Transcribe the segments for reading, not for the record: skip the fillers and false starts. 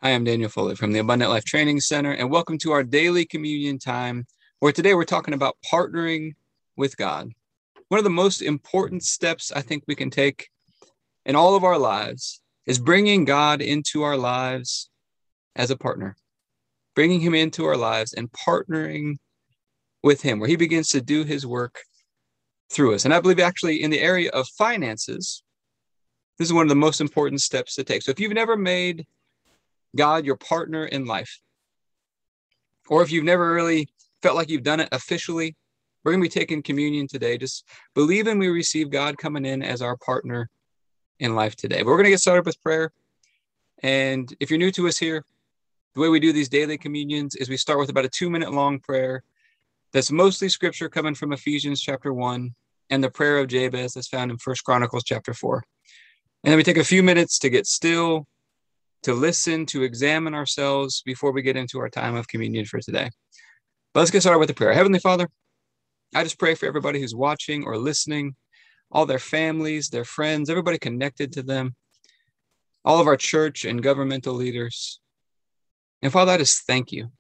I am Daniel Foley from the Abundant Life Training Center, and welcome to our daily communion time, where today we're talking about partnering with God. One of the most important steps I think we can take in all of our lives is bringing God into our lives as a partner, bringing him into our lives and partnering with him, where he begins to do his work through us. And I believe actually in the area of finances, this is one of the most important steps to take. So if you've never made God your partner in life, or if you've never really felt like you've done it officially, we're going to be taking communion today. Just believing we receive God coming in as our partner in life today. But we're going to get started with prayer. And if you're new to us here, the way we do these daily communions is we start with about a 2-minute long prayer that's mostly scripture coming from Ephesians chapter 1 and the prayer of Jabez that's found in 1 Chronicles chapter 4. And then we take a few minutes to get still, to listen, to examine ourselves before we get into our time of communion for today. But let's get started with the prayer. Heavenly Father, I just pray for everybody who's watching or listening, all their families, their friends, everybody connected to them, all of our church and governmental leaders. And Father, I just thank you.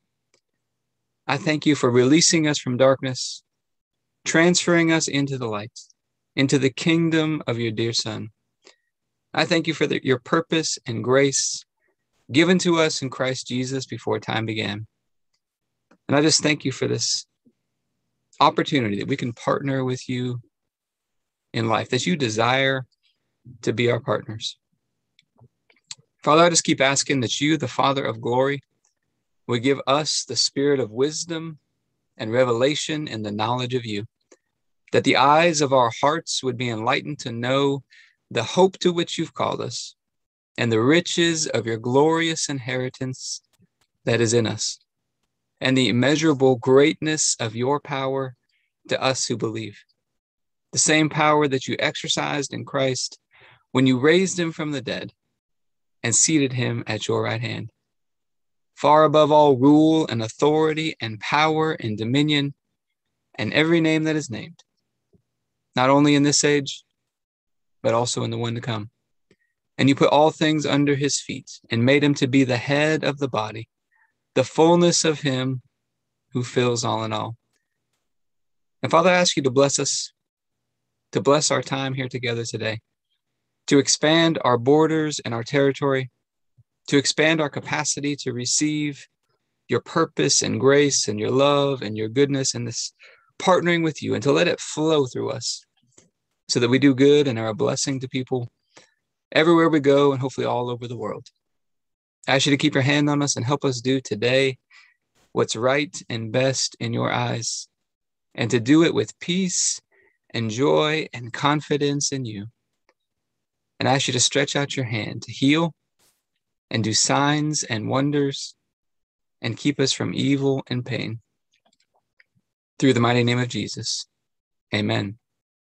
I thank you for releasing us from darkness, transferring us into the light, into the kingdom of your dear Son. I thank you for your purpose and grace given to us in Christ Jesus before time began. And I just thank you for this opportunity that we can partner with you in life, that you desire to be our partners. Father, I just keep asking that you, the Father of glory, would give us the spirit of wisdom and revelation and the knowledge of you, that the eyes of our hearts would be enlightened to know the hope to which you've called us, and the riches of your glorious inheritance that is in us, and the immeasurable greatness of your power to us who believe. The same power that you exercised in Christ when you raised him from the dead and seated him at your right hand, far above all rule and authority and power and dominion and every name that is named, not only in this age, but also in the one to come. And you put all things under his feet and made him to be the head of the body, the fullness of him who fills all in all. And Father, I ask you to bless us, to bless our time here together today, to expand our borders and our territory, to expand our capacity to receive your purpose and grace and your love and your goodness and this partnering with you, and to let it flow through us so that we do good and are a blessing to people everywhere we go and hopefully all over the world. I ask you to keep your hand on us and help us do today what's right and best in your eyes, and to do it with peace and joy and confidence in you. And I ask you to stretch out your hand to heal and do signs and wonders and keep us from evil and pain. Through the mighty name of Jesus, amen.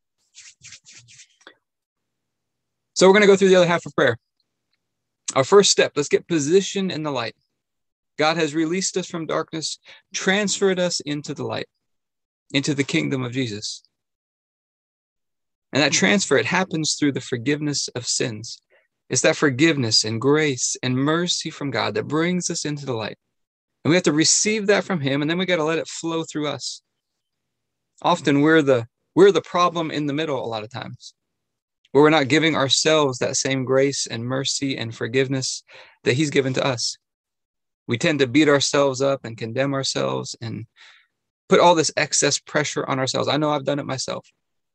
So we're going to go through the other half of prayer. Our first step, let's get positioned in the light. God has released us from darkness, transferred us into the light, into the kingdom of Jesus. And that transfer, it happens through the forgiveness of sins. It's that forgiveness and grace and mercy from God that brings us into the light. And we have to receive that from him, and then we got to let it flow through us. Often we're the problem in the middle a lot of times, where we're not giving ourselves that same grace and mercy and forgiveness that he's given to us. We tend to beat ourselves up and condemn ourselves and put all this excess pressure on ourselves. I know I've done it myself.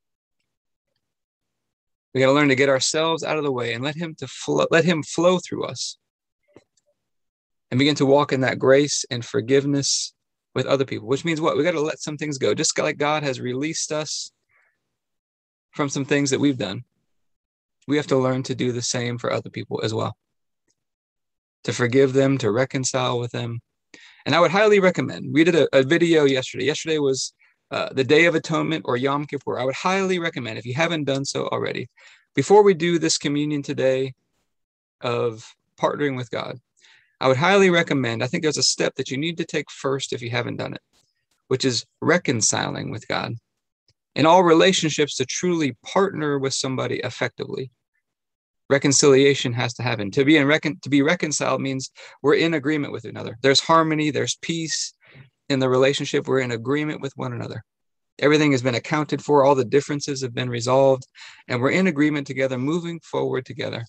We got to learn to get ourselves out of the way and let him flow through us and begin to walk in that grace and forgiveness with other people, which means what? We got to let some things go. Just like God has released us from some things that we've done, we have to learn to do the same for other people as well, to forgive them, to reconcile with them. And I would highly recommend, we did a video yesterday. Yesterday was the Day of Atonement, or Yom Kippur. I would highly recommend, if you haven't done so already, before we do this communion today of partnering with God, I would highly recommend, I think there's a step that you need to take first if you haven't done it, which is reconciling with God. In all relationships, to truly partner with somebody effectively, Reconciliation has to happen. To be reconciled means we're in agreement with another. There's harmony, there's peace in the relationship. We're in agreement with one another. Everything has been accounted for. All the differences have been resolved, and we're in agreement together, moving forward together.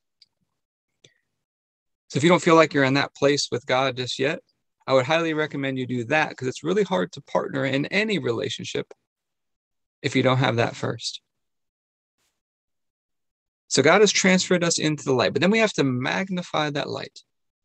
So if you don't feel like you're in that place with God just yet, I would highly recommend you do that, because it's really hard to partner in any relationship if you don't have that first. So God has transferred us into the light, but then we have to magnify that light.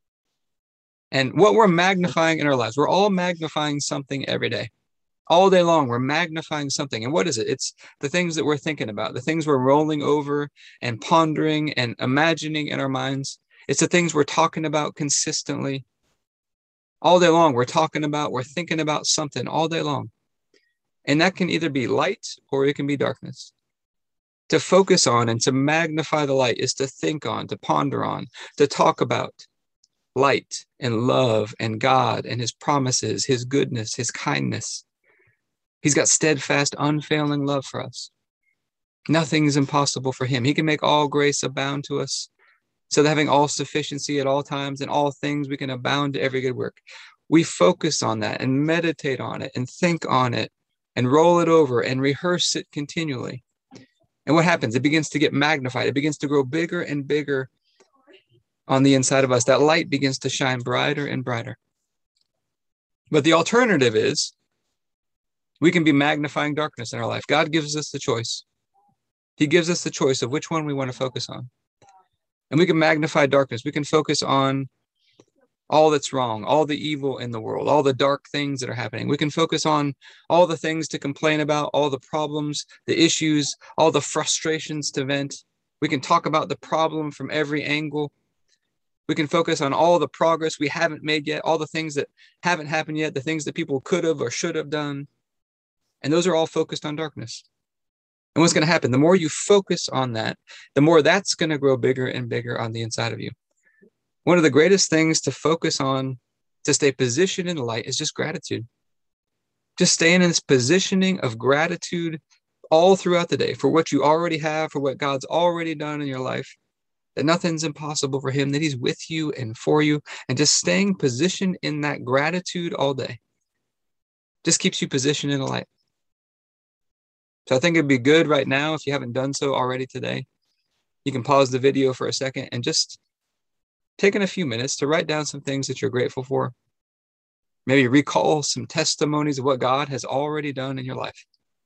And what we're magnifying in our lives, we're all magnifying something every day. All day long, we're magnifying something. And what is it? It's the things that we're thinking about, the things we're rolling over and pondering and imagining in our minds. It's the things we're talking about consistently. All day long, we're thinking about something all day long. And that can either be light or it can be darkness. To focus on and to magnify the light is to think on, to ponder on, to talk about light and love and God and his promises, his goodness, his kindness. He's got steadfast, unfailing love for us. Nothing is impossible for him. He can make all grace abound to us, so that having all sufficiency at all times in all things, we can abound to every good work. We focus on that and meditate on it and think on it and roll it over and rehearse it continually. And what happens? It begins to get magnified. It begins to grow bigger and bigger on the inside of us. That light begins to shine brighter and brighter. But the alternative is we can be magnifying darkness in our life. God gives us the choice. He gives us the choice of which one we want to focus on. And we can magnify darkness. We can focus on all that's wrong, all the evil in the world, all the dark things that are happening. We can focus on all the things to complain about, all the problems, the issues, all the frustrations to vent. We can talk about the problem from every angle. We can focus on all the progress we haven't made yet, all the things that haven't happened yet, the things that people could have or should have done. And those are all focused on darkness. And what's going to happen? The more you focus on that, the more that's going to grow bigger and bigger on the inside of you. One of the greatest things to focus on, to stay positioned in the light, is just gratitude. Just staying in this positioning of gratitude all throughout the day for what you already have, for what God's already done in your life, that nothing's impossible for him, that he's with you and for you, and just staying positioned in that gratitude all day just keeps you positioned in the light. So I think it'd be good right now, if you haven't done so already today, you can pause the video for a second and just taking a few minutes to write down some things that you're grateful for. Maybe recall some testimonies of what God has already done in your life.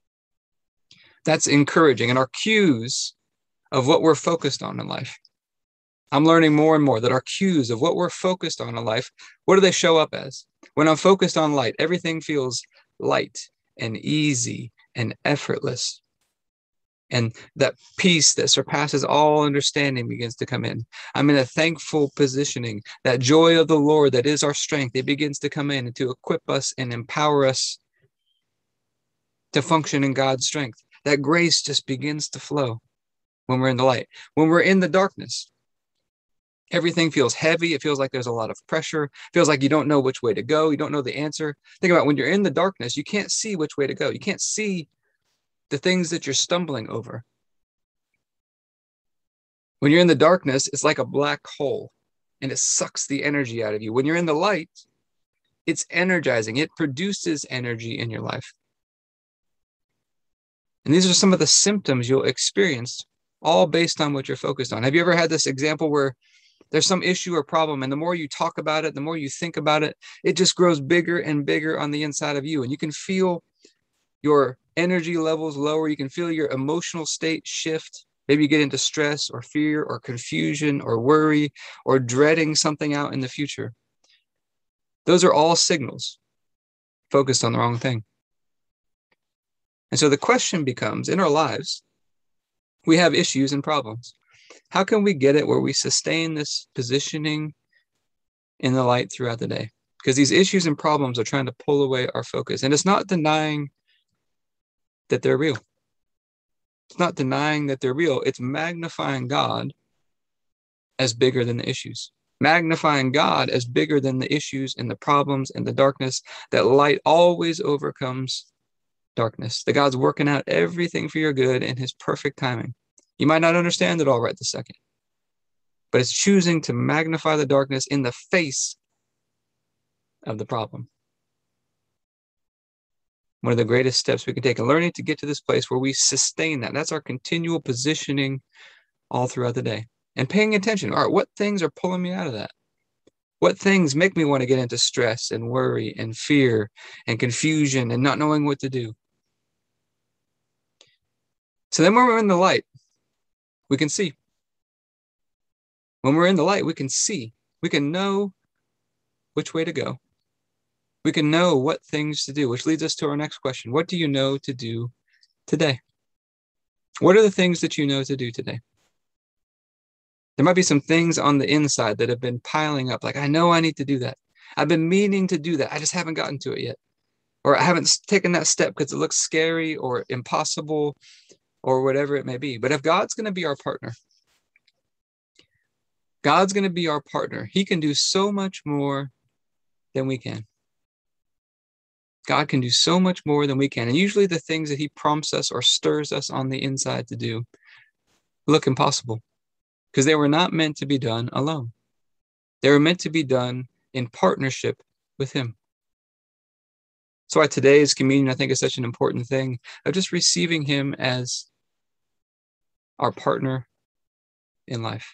That's encouraging, and our cues of what we're focused on in life. I'm learning more and more that our cues of what we're focused on in life, what do they show up as? When I'm focused on light, everything feels light and easy and effortless. And that peace that surpasses all understanding begins to come in. I'm in a thankful positioning. That joy of the Lord that is our strength, it begins to come in and to equip us and empower us to function in God's strength. That grace just begins to flow when we're in the light. When we're in the darkness, everything feels heavy. It feels like there's a lot of pressure. It feels like you don't know which way to go. You don't know the answer. Think about when you're in the darkness, you can't see which way to go. You can't see the things that you're stumbling over. When you're in the darkness, it's like a black hole and it sucks the energy out of you. When you're in the light, it's energizing. It produces energy in your life. And these are some of the symptoms you'll experience, all based on what you're focused on. Have you ever had this example where there's some issue or problem, and the more you talk about it, the more you think about it, it just grows bigger and bigger on the inside of you. And you can feel your energy levels lower. You can feel your emotional state shift. Maybe you get into stress or fear or confusion or worry or dreading something out in the future. Those are all signals focused on the wrong thing. And so the question becomes, in our lives, we have issues and problems. How can we get it where we sustain this positioning in the light throughout the day? Because these issues and problems are trying to pull away our focus. And it's not denying that they're real. It's not denying that they're real. It's magnifying God as bigger than the issues. Magnifying God as bigger than the issues and the problems and the darkness. That light always overcomes darkness. That God's working out everything for your good in his perfect timing. You might not understand it all right this second, but it's choosing to magnify the darkness in the face of the problem. One of the greatest steps we can take, and learning to get to this place where we sustain that. That's our continual positioning all throughout the day. And paying attention. All right, what things are pulling me out of that? What things make me want to get into stress and worry and fear and confusion and not knowing what to do? So then when we're in the light, we can see. When we're in the light, we can see. We can know which way to go. We can know what things to do, which leads us to our next question. What do you know to do today? What are the things that you know to do today? There might be some things on the inside that have been piling up. Like, I know I need to do that. I've been meaning to do that. I just haven't gotten to it yet. Or I haven't taken that step because it looks scary or impossible or whatever it may be. But if God's going to be our partner, God's going to be our partner. He can do so much more than we can. God can do so much more than we can. And usually the things that he prompts us or stirs us on the inside to do look impossible because they were not meant to be done alone. They were meant to be done in partnership with him. That's why today's communion, I think, is such an important thing of just receiving him as our partner in life.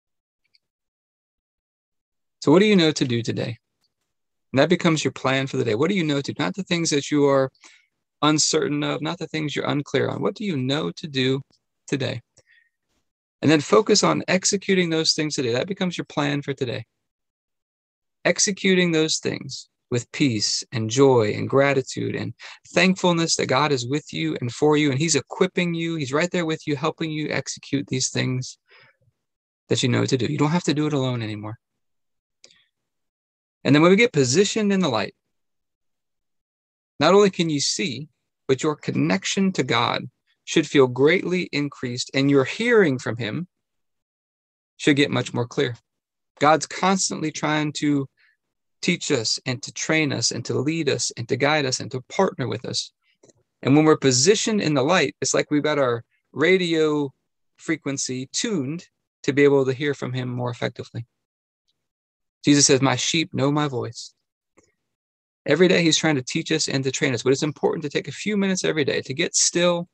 So what do you know to do today? And that becomes your plan for the day. What do you know to do? Not the things that you are uncertain of, not the things you're unclear on. What do you know to do today? And then focus on executing those things today. That becomes your plan for today. Executing those things with peace and joy and gratitude and thankfulness that God is with you and for you, and he's equipping you. He's right there with you, helping you execute these things that you know to do. You don't have to do it alone anymore. And then when we get positioned in the light, not only can you see, but your connection to God should feel greatly increased, and your hearing from him should get much more clear. God's constantly trying to teach us and to train us and to lead us and to guide us and to partner with us. And when we're positioned in the light, it's like we've got our radio frequency tuned to be able to hear from him more effectively. Jesus says, my sheep know my voice. Every day he's trying to teach us and to train us, but it's important to take a few minutes every day to get still,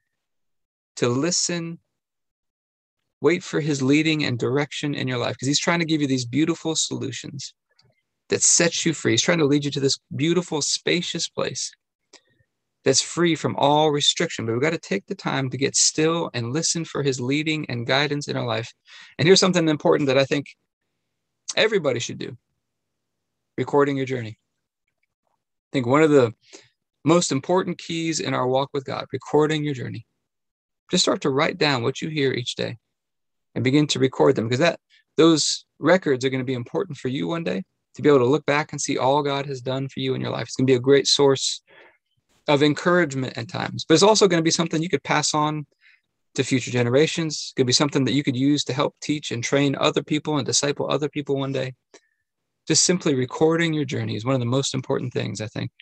to listen, wait for his leading and direction in your life, because he's trying to give you these beautiful solutions that sets you free. He's trying to lead you to this beautiful, spacious place that's free from all restriction. But we've got to take the time to get still and listen for his leading and guidance in our life. And here's something important that I think everybody should do: recording your journey. I think one of the most important keys in our walk with God, recording your journey. Just start to write down what you hear each day and begin to record them, because those records are going to be important for you one day, to be able to look back and see all God has done for you in your life. It's going to be a great source of encouragement at times, but it's also going to be something you could pass on to future generations. It's going to be something that you could use to help teach and train other people and disciple other people one day. Just simply recording your journey is one of the most important things, I think.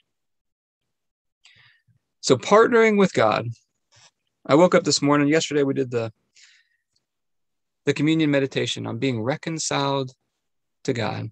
So partnering with God. I woke up this morning. Yesterday we did the communion meditation on being reconciled to God.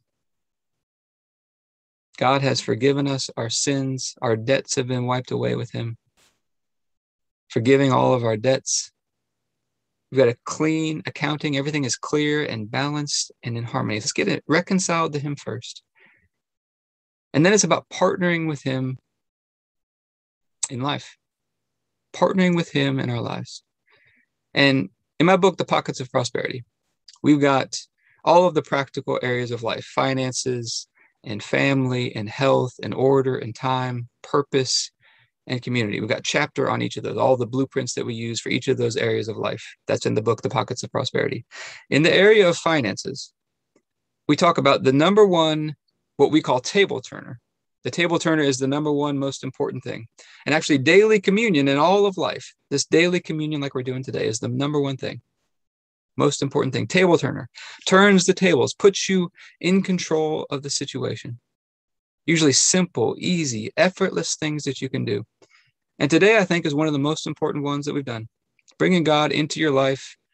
God has forgiven us our sins. Our debts have been wiped away with him. Forgiving all of our debts. We've got a clean accounting. Everything is clear and balanced and in harmony. Let's get it reconciled to him first. And then it's about partnering with him in life. Partnering with him in our lives. And in my book, The Pockets of Prosperity, we've got all of the practical areas of life: finances and family and health and order and time, purpose and community. We've got a chapter on each of those, all the blueprints that we use for each of those areas of life. That's in the book, The Pockets of Prosperity. In the area of finances, we talk about the number one, what we call table turner. The table turner is the number one most important thing. And actually, daily communion in all of life, this daily communion like we're doing today, is the number one thing. Most important thing. Table turner. Turns the tables, puts you in control of the situation. Usually simple, easy, effortless things that you can do. And today, I think, is one of the most important ones that we've done. Bringing God into your life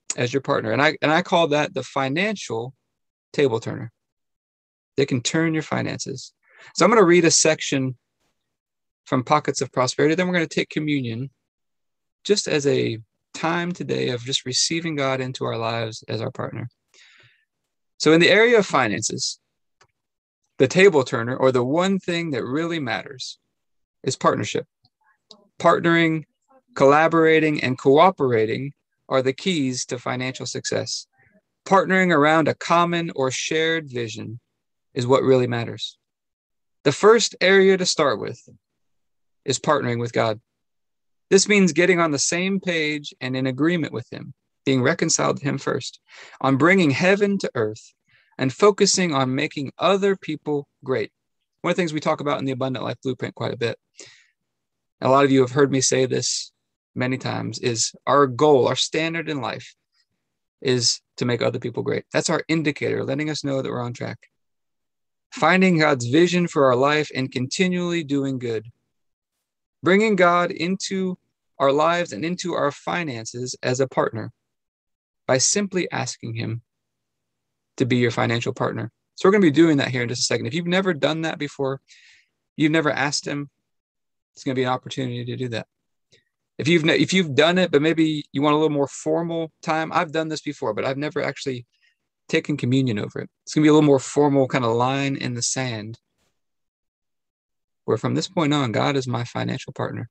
as your partner. And I call that the financial table turner. They can turn your finances. So I'm going to read a section from Pockets of Prosperity. Then we're going to take communion just as a time today of just receiving God into our lives as our partner. So in the area of finances, the table turner, or the one thing that really matters, is partnership. Partnering, collaborating, and cooperating are the keys to financial success. Partnering around a common or shared vision is what really matters. The first area to start with is partnering with God. This means getting on the same page and in agreement with Him, being reconciled to Him first, on bringing heaven to earth, and focusing on making other people great. One of the things we talk about in the Abundant Life Blueprint quite a bit, a lot of you have heard me say this many times, is our goal, our standard in life is to make other people great. That's our indicator, letting us know that we're on track. Finding God's vision for our life and continually doing good. Bringing God into our lives and into our finances as a partner by simply asking Him to be your financial partner. So we're going to be doing that here in just a second. If you've never done that before, you've never asked Him, it's going to be an opportunity to do that. If you've done it, but maybe you want a little more formal time, I've done this before, but I've never actually taken communion over it. It's going to be a little more formal kind of line in the sand, where from this point on, God is my financial partner.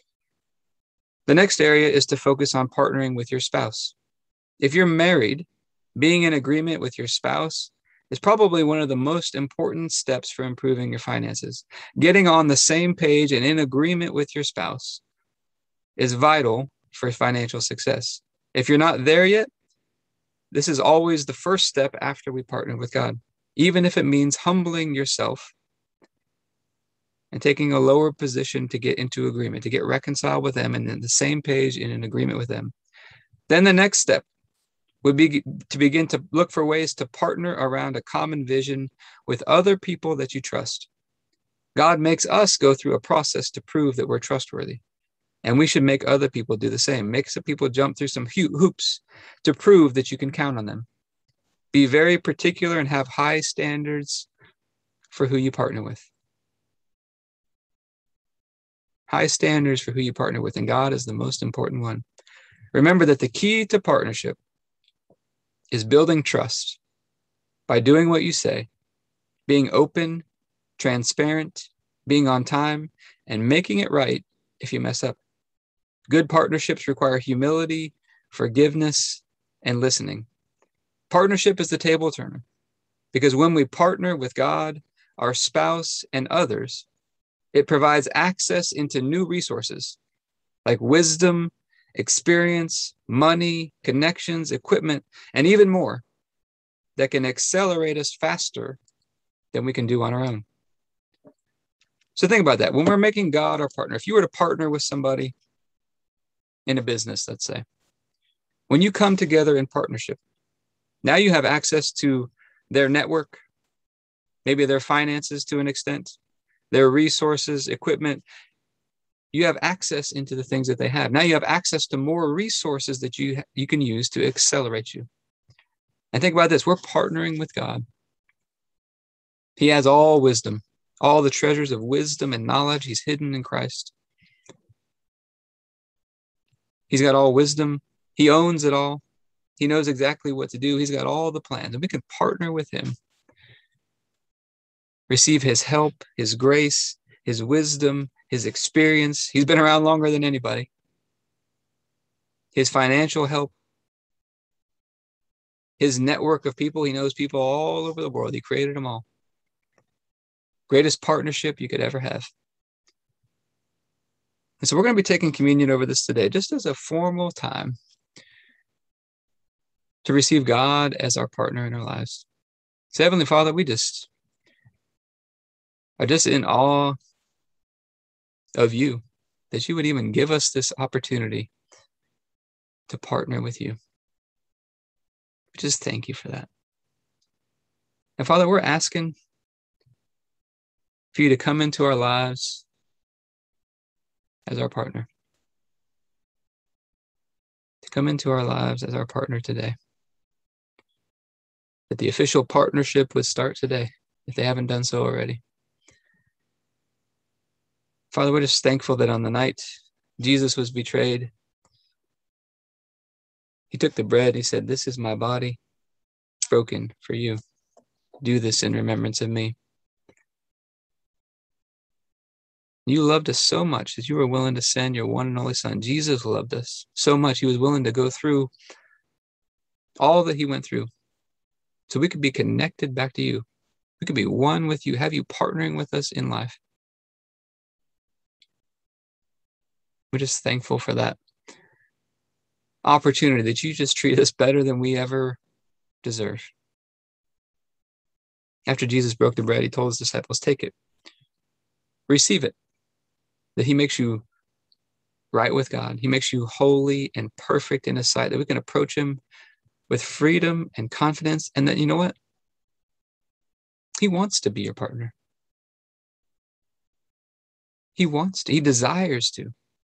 The next area is to focus on partnering with your spouse. If you're married, being in agreement with your spouse is probably one of the most important steps for improving your finances. Getting on the same page and in agreement with your spouse is vital for financial success. If you're not there yet, this is always the first step after we partner with God, even if it means humbling yourself and taking a lower position to get into agreement, to get reconciled with them and in the same page and in agreement with them. Then the next step would be to begin to look for ways to partner around a common vision with other people that you trust. God makes us go through a process to prove that we're trustworthy. And we should make other people do the same. Make some people jump through some hoops to prove that you can count on them. Be very particular and have high standards for who you partner with. High standards for who you partner with, and God is the most important one. Remember that the key to partnership is building trust by doing what you say, being open, transparent, being on time, and making it right if you mess up. Good partnerships require humility, forgiveness, and listening. Partnership is the table turner, because when we partner with God, our spouse, and others, it provides access into new resources like wisdom, experience, money, connections, equipment, and even more that can accelerate us faster than we can do on our own. So think about that. When we're making God our partner, if you were to partner with somebody in a business, let's say, when you come together in partnership, now you have access to their network, maybe their finances to an extent, their resources, equipment. You have access into the things that they have. Now you have access to more resources that you can use to accelerate you. And think about this. We're partnering with God. He has all wisdom, all the treasures of wisdom and knowledge. He's hidden in Christ. He's got all wisdom. He owns it all. He knows exactly what to do. He's got all the plans, and we can partner with Him. Receive His help, His grace, His wisdom, His experience. He's been around longer than anybody. His financial help, His network of people. He knows people all over the world. He created them all. Greatest partnership you could ever have. And so we're going to be taking communion over this today, just as a formal time to receive God as our partner in our lives. So Heavenly Father, we just are just in awe of You, that You would even give us this opportunity to partner with You. We just thank You for that. And Father, we're asking for You to come into our lives as our partner, to come into our lives as our partner today. That the official partnership would start today, if they haven't done so already. Father, we're just thankful that on the night Jesus was betrayed, he took the bread, he said, "This is my body broken for you. Do this in remembrance of me." You loved us so much that you were willing to send your one and only Son. Jesus loved us so much, he was willing to go through all that he went through so we could be connected back to you. We could be one with you, have you partnering with us in life. We're just thankful for that opportunity that you just treat us better than we ever deserve. After Jesus broke the bread, he told his disciples, "Take it, receive it," that he makes you right with God. He makes you holy and perfect in his sight, that we can approach him with freedom and confidence, and that, you know what? He wants to be your partner. He wants to, he desires to.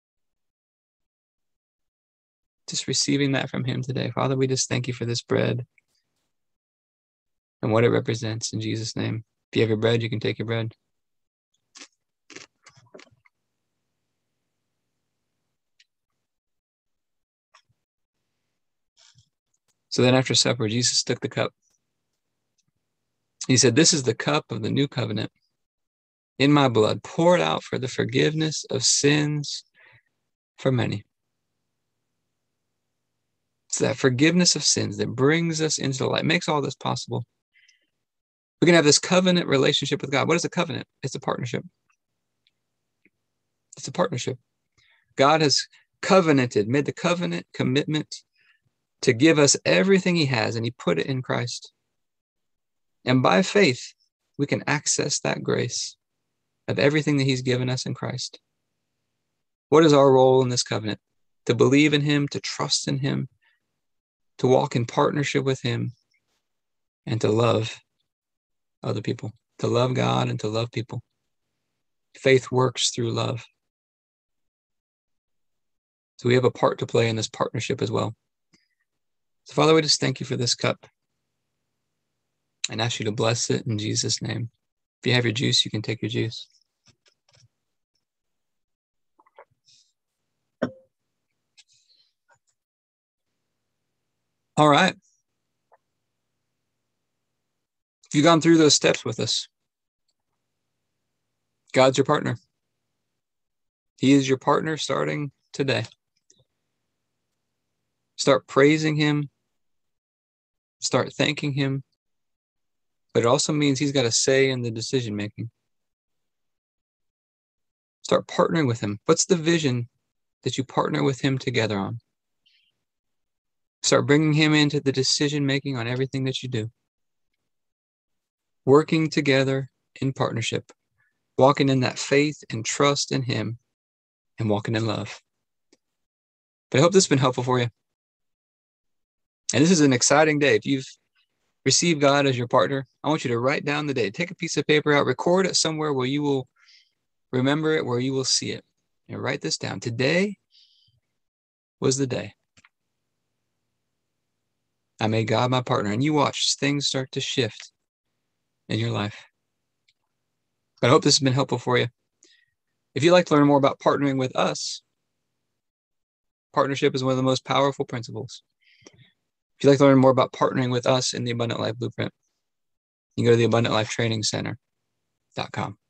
Just receiving that from him today. Father, we just thank you for this bread and what it represents in Jesus' name. If you have your bread, you can take your bread. So then after supper, Jesus took the cup. He said, "This is the cup of the new covenant in my blood, poured out for the forgiveness of sins for many." It's that forgiveness of sins that brings us into the light, makes all this possible. We can have this covenant relationship with God. What is a covenant? It's a partnership. It's a partnership. God has covenanted, made the covenant commitment to give us everything he has, and he put it in Christ. And by faith, we can access that grace of everything that he's given us in Christ. What is our role in this covenant? To believe in him, to trust in him, to walk in partnership with him, and to love other people, to love God and to love people. Faith works through love. So we have a part to play in this partnership as well. So Father, we just thank you for this cup and ask you to bless it in Jesus' name. If you have your juice, you can take your juice. All right. If you've gone through those steps with us, God's your partner. He is your partner starting today. Start praising him. Start thanking him. But it also means he's got a say in the decision making. Start partnering with him. What's the vision that you partner with him together on? Start bringing him into the decision making on everything that you do. Working together in partnership, walking in that faith and trust in him, and walking in love. But I hope this has been helpful for you. And this is an exciting day. If you've received God as your partner, I want you to write down the day. Take a piece of paper out, record it somewhere where you will remember it, where you will see it. And write this down. Today was the day I made God my partner. And you watch things start to shift in your life. But I hope this has been helpful for you. If you'd like to learn more about partnering with us, partnership is one of the most powerful principles. If you'd like to learn more about partnering with us in the Abundant Life Blueprint, you can go to the AbundantLifeTrainingCenter.com.